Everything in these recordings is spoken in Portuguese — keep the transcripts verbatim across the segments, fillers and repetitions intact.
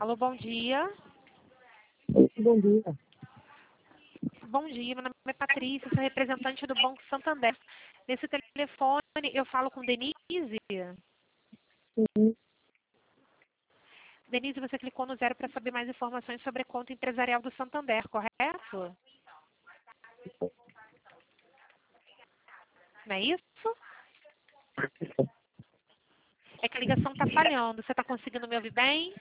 Alô, bom dia. Bom dia. Bom dia, meu nome é Patrícia, sou representante do Banco Santander. Nesse telefone eu falo com Denise. Sim. Denise, você clicou no zero para saber mais informações sobre a conta empresarial do Santander, correto? Não é isso? É que a ligação está falhando. Você está conseguindo me ouvir bem?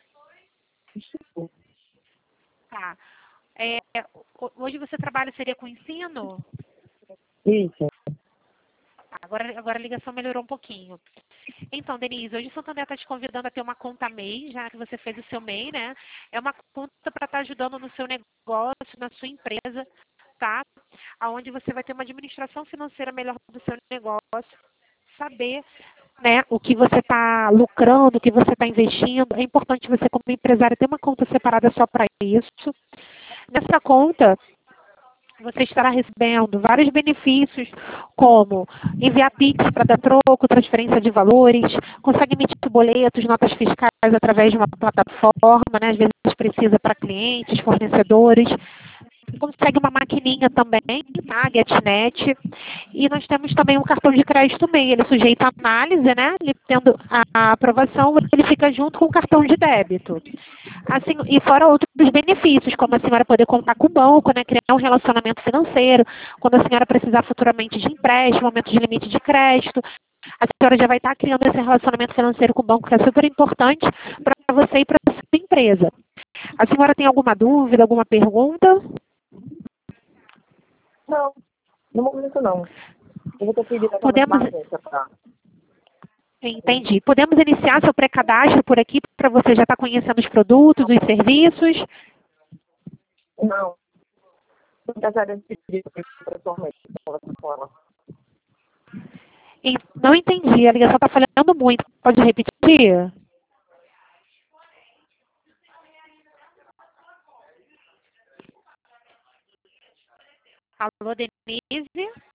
Tá. É, ho- hoje você trabalha, seria com ensino? Isso. Agora, agora a ligação melhorou um pouquinho. Então, Denise, hoje o Santander está te convidando a ter uma conta M E I, já que você fez o seu M E I, né? É uma conta para estar ajudando no seu negócio, na sua empresa, tá? Onde você vai ter uma administração financeira melhor do seu negócio, saber, né, o que você está lucrando, o que você está investindo. É importante você, como empresário, ter uma conta separada só para isso. Nessa conta, você estará recebendo vários benefícios, como enviar Pix para dar troco, transferência de valores, consegue emitir boletos, notas fiscais através de uma plataforma, né? Às vezes precisa para clientes, fornecedores. Consegue uma maquininha também, tá? GetNet. E nós temos também um cartão de crédito M E I, ele é sujeito à análise, né? Ele tendo a aprovação, ele fica junto com o cartão de débito. Assim, e fora outros benefícios, como a senhora poder contar com o banco, né, criar um relacionamento financeiro, quando a senhora precisar futuramente de empréstimo, aumento de limite de crédito, a senhora já vai estar criando esse relacionamento financeiro com o banco, que é super importante para você e para a sua empresa. A senhora tem alguma dúvida, alguma pergunta? Não, no momento não. Eu vou pedir diretamente Podemos, uma agência para. entendi. Podemos iniciar seu pré-cadastro por aqui para você já estar conhecendo os produtos, os serviços? Não. Eu gostaria de pedir pessoalmente conversar com ela. E não entendi, a ligação está falhando muito. Pode repetir? Alô, Denise?